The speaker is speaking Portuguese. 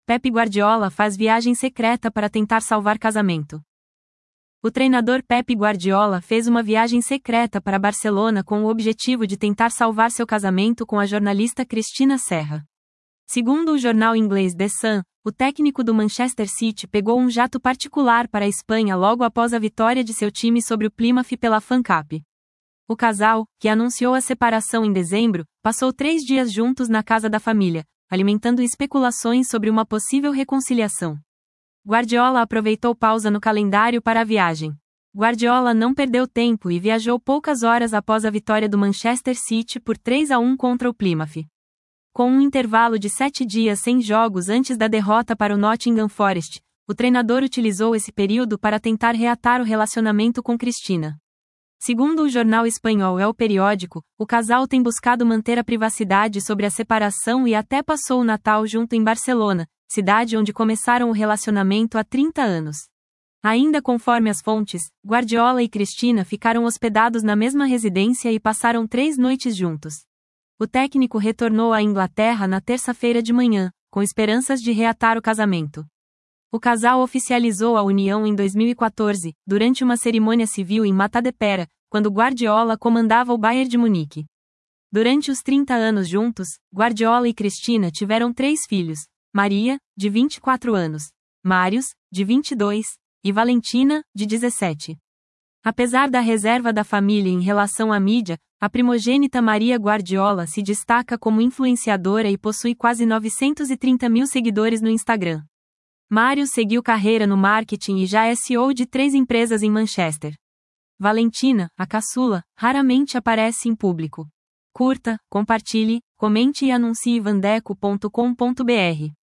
Pep Guardiola faz viagem secreta para tentar salvar casamento. O treinador Pep Guardiola fez uma viagem secreta para Barcelona com o objetivo de tentar salvar seu casamento com a jornalista Cristina Serra. Segundo o jornal inglês The Sun, o técnico do Manchester City pegou um jato particular para a Espanha logo após a vitória de seu time sobre o Plymouth pela FA Cup. O casal, que anunciou a separação em dezembro, passou 3 dias juntos na casa da família, alimentando especulações sobre uma possível reconciliação. Guardiola aproveitou pausa no calendário para a viagem. Guardiola não perdeu tempo e viajou poucas horas após a vitória do Manchester City por 3-1 contra o Plymouth. Com um intervalo de 7 dias sem jogos antes da derrota para o Nottingham Forest, o treinador utilizou esse período para tentar reatar o relacionamento com Cristina. Segundo o jornal espanhol El Periódico, o casal tem buscado manter a privacidade sobre a separação e até passou o Natal junto em Barcelona, cidade onde começaram o relacionamento há 30 anos. Ainda conforme as fontes, Guardiola e Cristina ficaram hospedados na mesma residência e passaram 3 noites juntos. O técnico retornou à Inglaterra na terça-feira de manhã, com esperanças de reatar o casamento. O casal oficializou a união em 2014, durante uma cerimônia civil em Matadepera, quando Guardiola comandava o Bayern de Munique. Durante os 30 anos juntos, Guardiola e Cristina tiveram 3 filhos: Maria, de 24 anos, Marius, de 22, e Valentina, de 17. Apesar da reserva da família em relação à mídia, a primogênita Maria Guardiola se destaca como influenciadora e possui quase 930 mil seguidores no Instagram. Marius seguiu carreira no marketing e já é CEO de 3 empresas em Manchester. Valentina, a caçula, raramente aparece em público. Curta, compartilhe, comente e anuncie vandeco.com.br.